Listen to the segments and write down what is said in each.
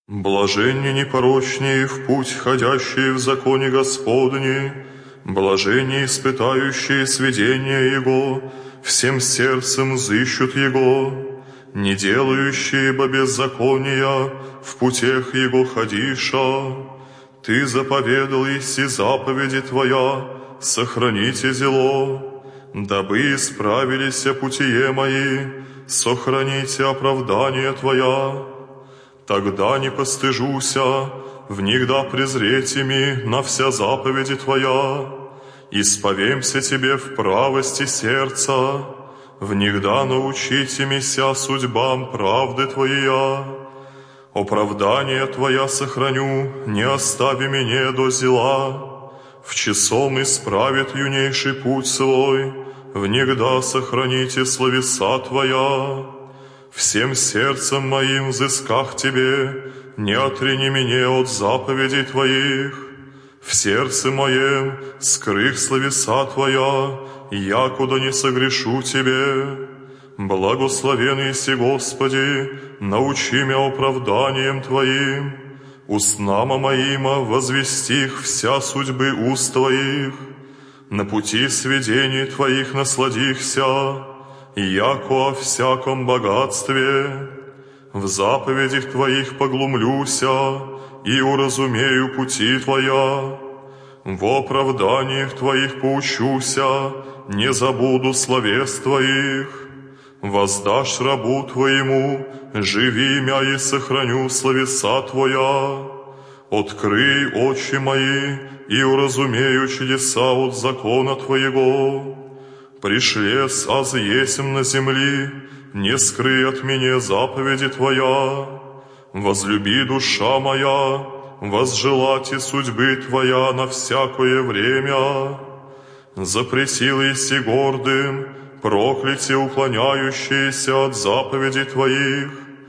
Блаженни непорочнее в путь, ходящие в законе Господне, блаженни испытающие сведения Его, всем сердцем взыщут Его, не делающие бо беззакония, в путях Его ходиша. Ты заповедал иси заповеди Твоя, сохраните зело, дабы исправились путие мои, сохраните оправдание Твоя. Тогда не постыжуся, внегда презреть ими на вся заповеди Твоя, исповемся Тебе в правости сердца, внегда научите меня судьбам правды Твоя. Оправдание Твоя сохраню, не остави меня до зела, в часом исправит юнейший путь свой, внегда сохраните словеса Твоя. Всем сердцем моим взысках Тебе, не отрени меня от заповедей Твоих. В сердце моем скрых словеса Твоя, якуда не согрешу Тебе. Благословен еси, Господи, научи меня оправданием Твоим. Устнама моима возвестих вся судьбы уст Твоих. На пути сведений Твоих насладихся, яко о всяком богатстве. В заповедях Твоих поглумлюся и уразумею пути Твоя. В оправданиях Твоих поучуся, не забуду словес Твоих. Воздашь рабу Твоему, живи мя и сохраню словеса Твоя. Открый очи мои и уразумею чудеса от закона Твоего. Пришлес, аз есмь на земли, не скрый от меня заповеди Твоя. Возлюби, душа моя, возжелати судьбы Твоя на всякое время. Запретил еси гордым, прокляте уклоняющиеся от заповедей Твоих.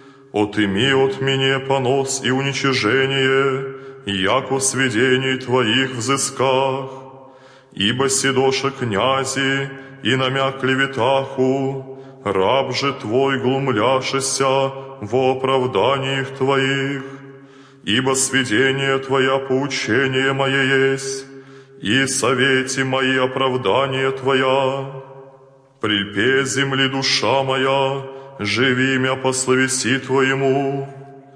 Отыми от меня понос и уничижение, яко сведений Твоих взысках. Ибо седоша князи, и намя клеветаху, раб же Твой глумляшися во оправданиях Твоих. Ибо сведение Твоя поучение мое есть, и совете мои оправдания Твоя. Припе земли душа моя, живи мя по словеси Твоему.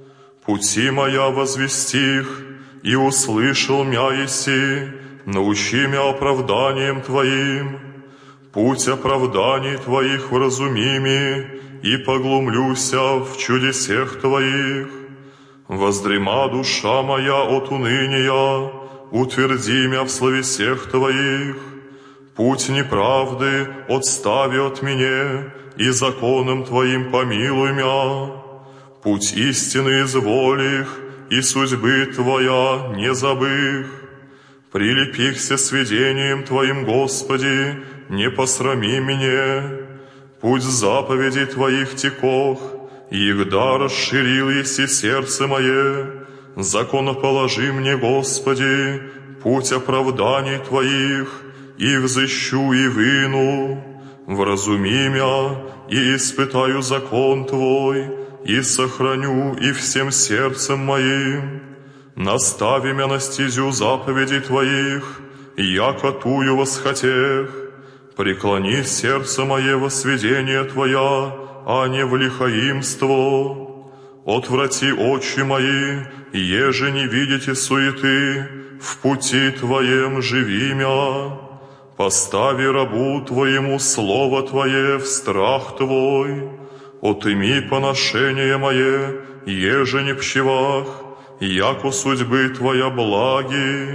Пути моя возвестих, и услышал мя еси, научи мя оправданием Твоим. Путь оправданий Твоих вразумими, и поглумлюся в чудесех Твоих. Воздрема душа моя от уныния, утверди мя в словесех Твоих. Путь неправды отстави от меня, и законом Твоим помилуй мя. Путь истины изволих, и судьбы Твоя не забых. Прилепихся сведением Твоим, Господи, не посрами меня. Путь заповедей Твоих текох, егда расширил еси сердце мое. Законоположи мне, Господи, путь оправданий Твоих, и взыщу и выну. Вразуми мя, и испытаю закон Твой, и сохраню и всем сердцем моим. Настави мя на стезю заповедей Твоих, яко тую восхотех. Преклони сердце мое во сведение Твоя, а не в лихаимство. Отврати очи мои, еже не видите суеты, в пути Твоем живи мя. Постави рабу Твоему слово Твое в страх Твой. Отыми поношение мое, еже не пщевах, яко судьбы Твоя благи.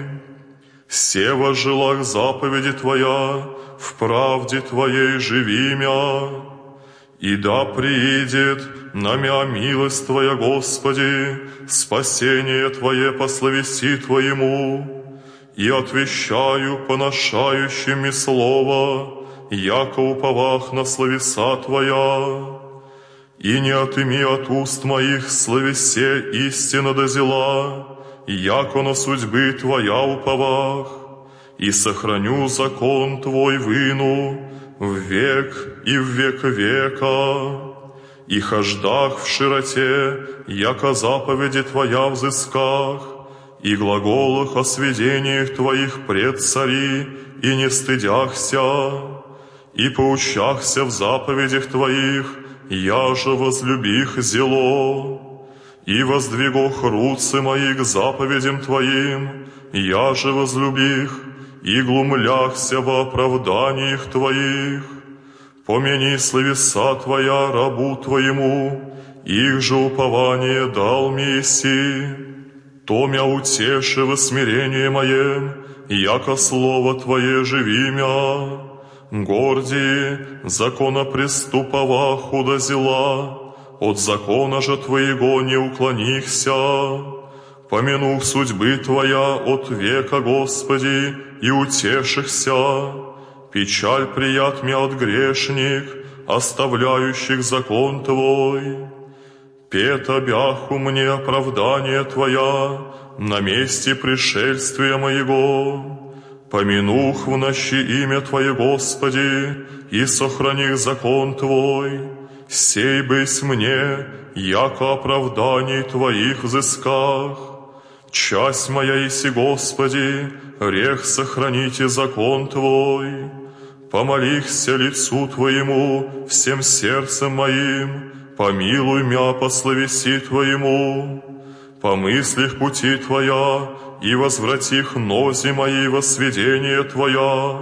Сева желах заповеди Твоя, в правде Твоей живи мя. И да приидет на мя милость Твоя, Господи, спасение Твое по словеси Твоему. И отвещаю поношающими слово, яко уповах на словеса Твоя. И не отыми от уст моих словесе истина дозела, яко на судьбы Твоя уповах. И сохраню закон Твой выну в век и в век века. и хождах в широте, яко заповеди Твоя взысках, и глаголах о сведениях Твоих пред цари, и не стыдяхся, и поучахся в заповедях Твоих, я же возлюбих зело, и воздвигох руцы мои к заповедям Твоим, я же возлюбих, и глумляхся во оправданиях Твоих. Помяни словеса Твоя рабу Твоему, их же упование дал Месси. То мя утеши во смирении моем, яко слово Твое живи мя. Горди, законопреступова худозела, от закона же Твоего не уклонихся. Помянух судьбы Твоя от века, Господи, и утешихся. Печаль прият мне от грешник, оставляющих закон Твой. Пет обяху мне оправдание Твоя на месте пришествия моего. Помянух в ночи имя Твое, Господи, и сохраних закон Твой. Сей бысь мне, яко оправданий Твоих взысках. Часть моя иси, Господи, рех сохраните закон Твой. Помолихся лицу Твоему всем сердцем моим, помилуй мя по словеси Твоему. Помыслих пути Твоя, и возвратих нози мои во сведение Твоя.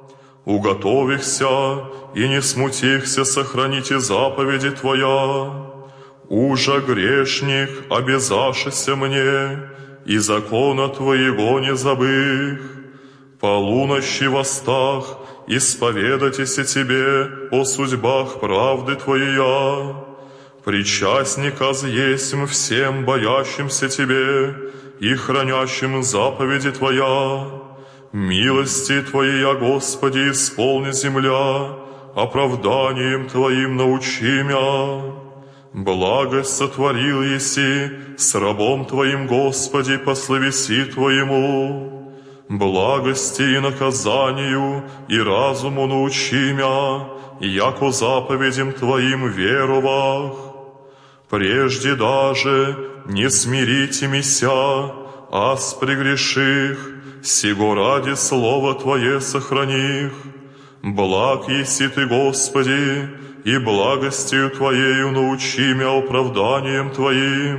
Уготовихся, и не смутихся, сохраните заповеди Твоя. Ужа грешник, обязашися мне, и закона Твоего не забых. Полунощи востах, исповедайтеся Тебе о судьбах правды Твоей. Причастника есмь всем боящимся Тебе и хранящим заповеди Твоя. Милости Твоей, Господи, исполни земля, оправданием Твоим научи мя. Благость сотворил еси с рабом Твоим, Господи, по словеси Твоему. Благости и наказанию и разуму научи мя, яко заповедям Твоим веровах. Прежде даже не смирите мися, аз прегреших, сего ради слово Твое сохраних. Благ еси Ты, Господи, и благостью Твоею научи мя оправданием Твоим.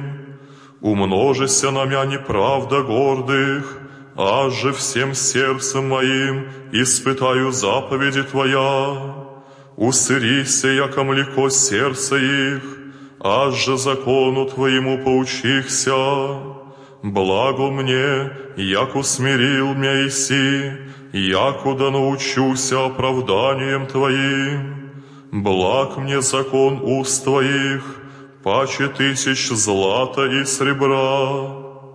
Умножися на мя неправда гордых, аз же всем сердцем моим испытаю заповеди Твоя. Усырися, яко млеко сердца их, аз же закону Твоему поучихся. Благо мне, яко смирил мя иси, яко да научуся оправданием Твоим. Благ мне закон уст Твоих, паче тысяч злата и сребра.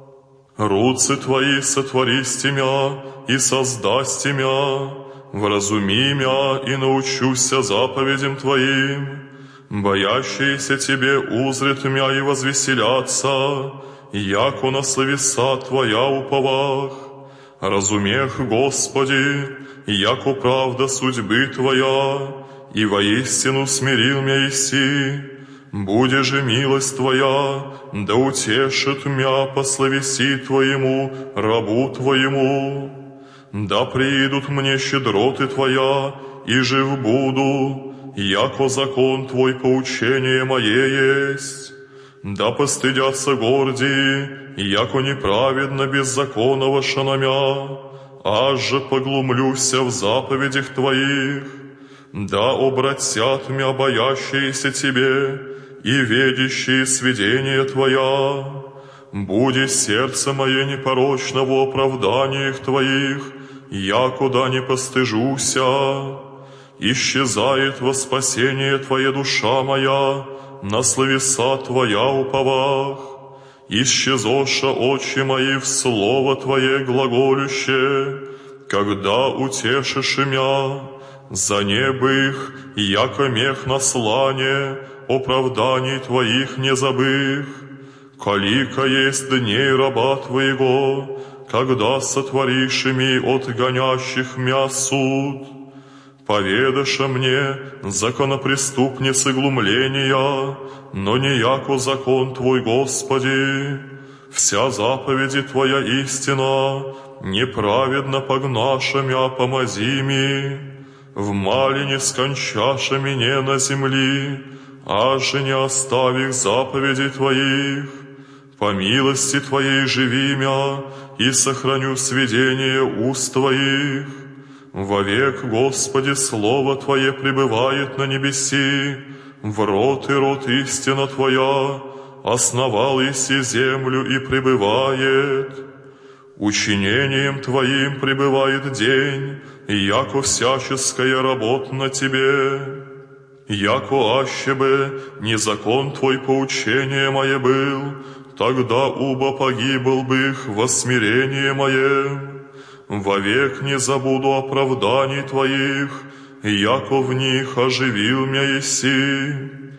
Руцы Твои сотвористи мя и создасти мя, вразуми мя и научуся заповедям Твоим. Боящиеся Тебе узрят мя и возвеселятся, яко на словеса Твоя уповах. Разумех, Господи, яко правда судьбы Твоя, и воистину смирил мя иси. Буде же милость Твоя, да утешит мя по словеси Твоему, рабу Твоему. Да приидут мне щедроты Твоя, и жив буду, яко закон Твой поучение мое есть. Да постыдятся гордии, яко неправедно беззаконного шанамя, аж же поглумлюся в заповедях Твоих. Да обратят мя боящиеся Тебе и ведящие сведения Твоя. Буди сердце мое непорочно в оправданиях Твоих, якуда не постыжуся. Исчезает во спасение Твоя душа моя, на словеса Твоя уповах. Исчезоша очи мои в слово Твое глаголюще, когда утешишь мя. За небых, яко мех на слане, оправданий Твоих не забых. Колика есть дней раба Твоего, когда сотворишь ми от гонящих мя суд. Поведаша мне, законопреступницы глумления, но не яко закон Твой, Господи. Вся заповеди Твоя истина, неправедно погнашами, а помози ми. В малине скончаша мне на земли, аже не оставих заповедей Твоих. По милости Твоей живи мя, и сохраню сведение уст Твоих. Вовек, Господи, Слово Твое пребывает на небеси, в род и род истина Твоя, основал иси землю и пребывает. Учинением Твоим пребывает день, яко всяческая работа на Тебе. Яко аще бы не закон Твой поучение мое был, тогда убо погибл бы их во смирение мое. Вовек не забуду оправданий Твоих, яко в них оживил мя еси.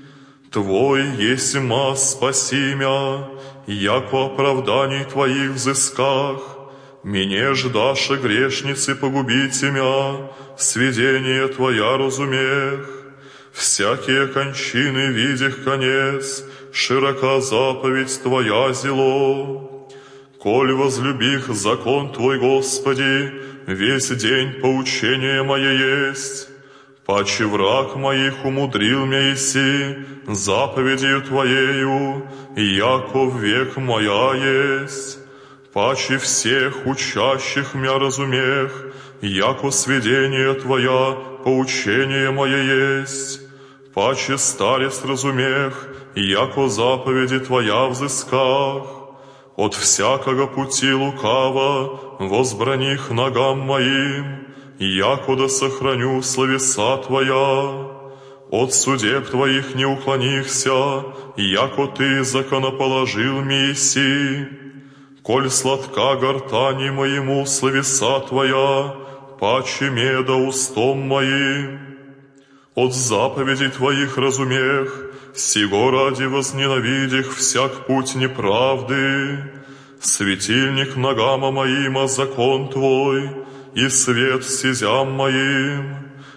Твой есть ма спаси мя, яко оправданий Твоих взысках. Мне ждаше грешницы погубите мя, сведение Твоя разумех. Всякие кончины видях конец, широка заповедь Твоя зело. Коль возлюбих закон Твой, Господи, весь день поучение мое есть. Паче враг моих умудрил мя еси, заповедью Твоею, яко век моя есть. Паче всех учащих мя разумех, яко сведение Твоя, поучение мое есть. Паче старец разумех, яко заповеди Твоя взысках. От всякого пути лукава возбраних ногам моим, яко да сохраню словеса Твоя. От судеб Твоих не уклонихся, яко Ты законоположил миси. Коль сладка гортани моему словеса Твоя, паче меда устом моим. От заповедей Твоих разумех, сего ради возненавидях всяк путь неправды. Светильник ногам моим, а закон Твой, и свет стезям моим.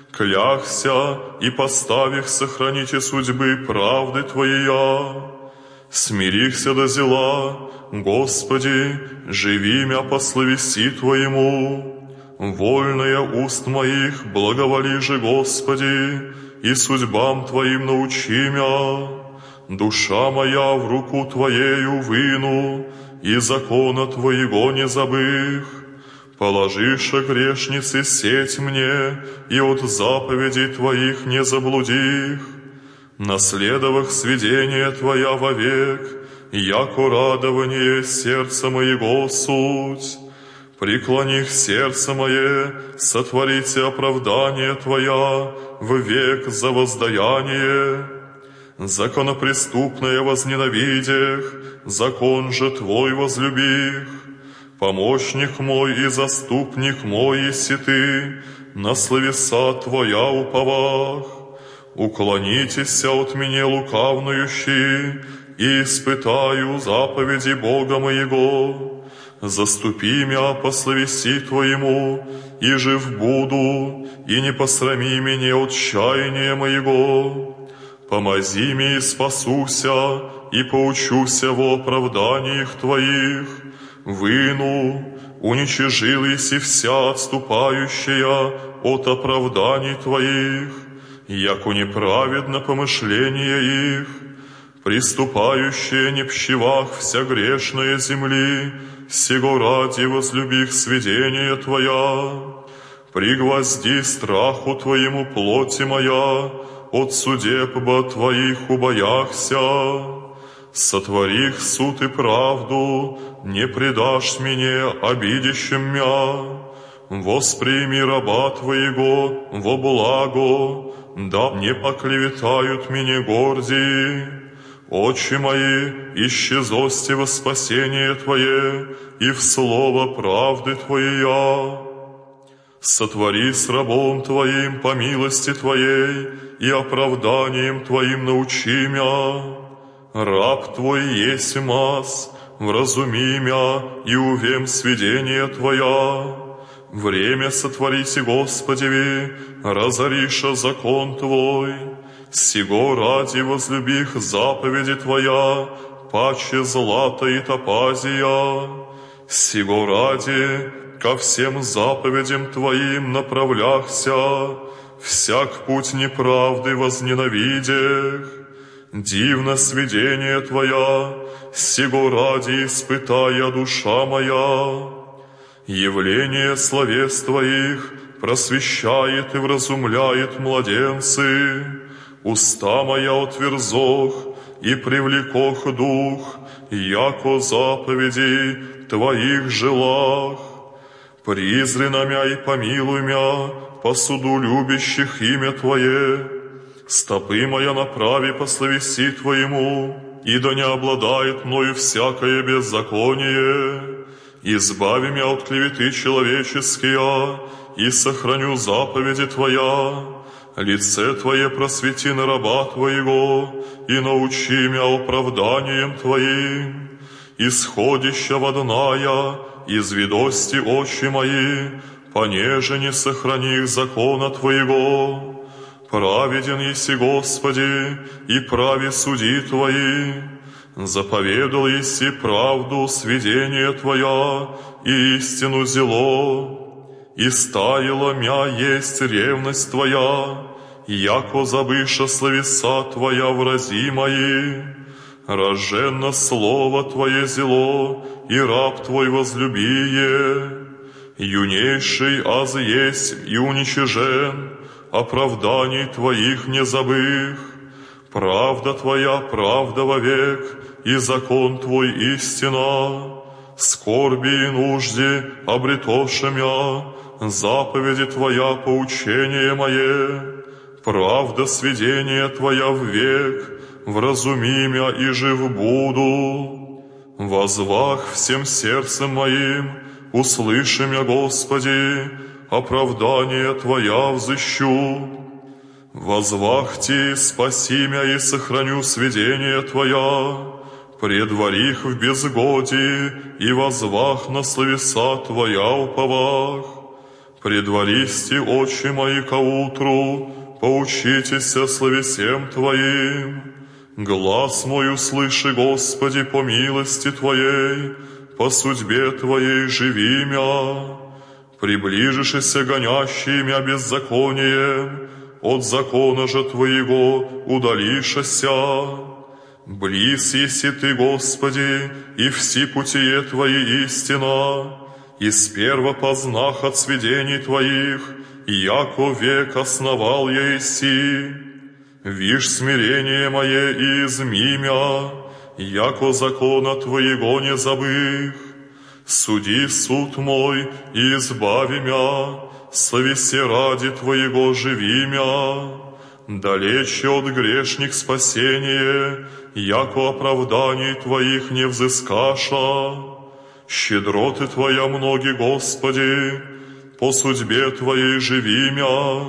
Кляхся и поставих сохраните судьбы правды Твоя. Смирихся до зела, Господи, живи мя по словеси Твоему. Вольная уст моих, благоволи же, Господи, и судьбам Твоим научи мя. Душа моя в руку Твоею выну, и закона Твоего не забых. Положиша грешницы сеть мне, и от заповедей Твоих не заблудих. Наследовах сведения Твоя вовек, яко радование сердца моего суть. Преклоних сердце мое, сотворите оправдание Твоя, в век за воздаяние. Законопреступное возненавидях, закон же Твой возлюбих. Помощник мой и заступник мой еси Ты, на словеса Твоя уповах. Уклонитеся от меня лукавнующие, и испытаю заповеди Бога моего. Заступи мя по словеси Твоему, и жив буду, и не посрами меня от чаяния моего. Помози мне и спасуся, и поучуся во оправданиях Твоих. Выну, уничижил еси вся отступающая от оправданий Твоих, яко неправедно помышление их. Приступающие не пщевах вся грешная земли, сего ради возлюбих сведения Твоя. Пригвозди страху Твоему плоти моя, от судеб Твоих убояхся. Сотворих суд и правду, не предашь мне обидящим мя. Восприми раба Твоего во благо, да не поклеветают меня горди. Очи мои, исчезости во спасение Твое, и в слово правды Твоя. Сотвори с рабом Твоим по милости Твоей, и оправданием Твоим научи мя. Раб Твой есть мас, вразуми мя, и увем сведения Твоя. Время сотвориси, Господи, разориша закон Твой. Сего ради возлюбих заповеди Твоя, паче злата и топазия. Сего ради ко всем заповедям Твоим направляхся, всяк путь неправды возненавидех. Дивно сведение Твоя, сего ради испытая душа моя. Явление словес Твоих просвещает и вразумляет младенцы. Уста моя отверзох и привлекох дух, яко заповеди Твоих желах. Призри на мя и помилуй мя по суду любящих имя Твое. Стопы моя направи по словеси Твоему, и да не обладает мною всякое беззаконие. Избави меня от клеветы человеческие, и сохраню заповеди Твоя. Лице Твое просвети на раба Твоего, и научи меня оправданием Твоим. Исходища водная, из ведости очи мои, понеже не сохрани их закона Твоего. Праведен еси, Господи, и прави суди Твои. Заповедал еси правду, сведение Твоя, и истину зело. И стаяла мя есть ревность Твоя, яко забыша словеса Твоя врази мои. Роженно слово Твое зело, и раб Твой возлюбие. Юнейший аз есть и уничижен, оправданий Твоих не забых. Правда Твоя, правда вовек, и закон Твой истина. Скорби и нужде обретоша мя, заповеди Твоя поучение мое. Правда сведение Твоя ввек, вразуми мя и жив буду. Возвах всем сердцем моим, услыши мя, Господи, оправдание Твоя взыщу. Возвахти, спаси мя и сохраню сведение Твоя. Предварих в безгодии, и возвах на словеса Твоя уповах. Предваристи очи мои ко утру, поучитеся словесем Твоим. Глас мой услыши, Господи, по милости Твоей, по судьбе Твоей живи мя. Приближишься гонящий мя беззаконием, от закона же Твоего удалишася. Близ еси Ты, Господи, и все путие Твои истина, и сперва познах от сведений Твоих, яко век основал я еси. Вишь смирение мое и изми мя, яко закона Твоего не забых. Суди суд мой и избави мя, словесе ради Твоего живи мя. Далече от грешник спасение, яко оправданий Твоих не взыскаша. Щедроты Твоя многи, Господи, по судьбе Твоей живи мя.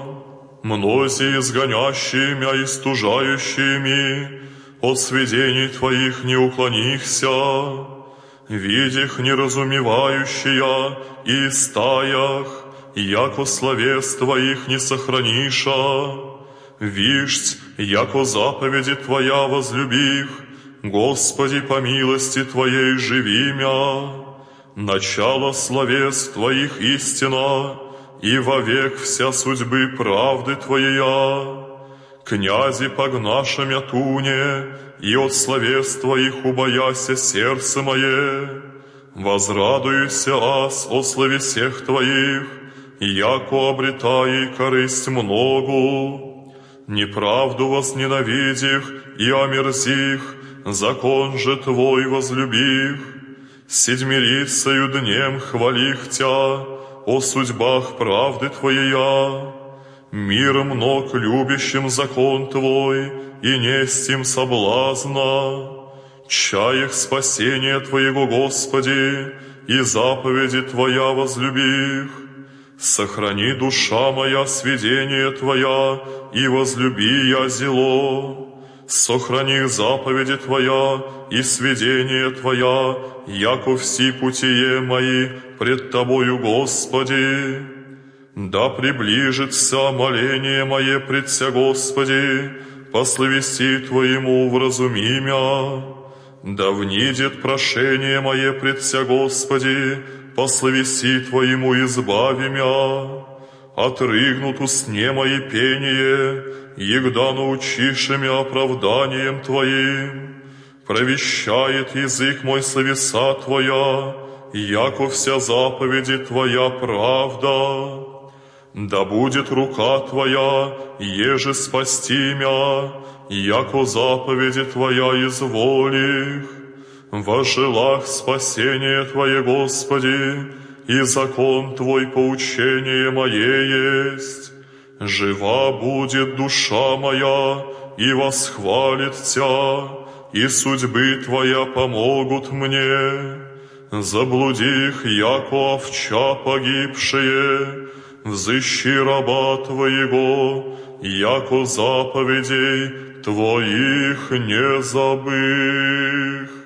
Мнози изгонящие мя и стужающими, от сведений Твоих не уклонихся. Видих неразумевающая и стаях, яко словес Твоих не сохраниша. Вишь, яко заповеди Твоя возлюбих, Господи, по милости Твоей живи мя. Начало словес Твоих истина, и вовек вся судьбы правды Твоя. Князи погнаша мя туне, и от словес Твоих убояся сердце мое. Возрадуюся аз о словесех Твоих, яко обретай корысть многу. Неправду возненавидих и омерзих, закон же Твой возлюбих. Седьмерицею днем хвалих Тя, о судьбах правды Твоя. Миром ног любящим закон Твой, и нестим соблазна. Чаях спасения Твоего, Господи, и заповеди Твоя возлюбих. Сохрани, душа моя, сведение Твоя, и возлюби я зело. сохрани заповеди Твоя и сведения Твоя, яко все путие мои пред Тобою, Господи. Да приближится моление мое пред Ся, Господи, по словеси Твоему вразуми мя. Да внидет прошение мое пред Ся, Господи, по словеси Твоему избави мя. Отрыгнут устне мои пение, егда научишь мя оправданием Твоим. Провещает язык мой словеса Твоя, яко вся заповеди Твоя правда. Да будет рука Твоя, еже спасти мя, яко заповеди Твоя изволих. Во желах спасения Твое, Господи, и закон Твой поучение мое есть. Жива будет душа моя, и восхвалит Тя, и судьбы Твоя помогут мне. Заблудих, яко овча погибшие, взыщи раба Твоего, яко заповедей Твоих не забых.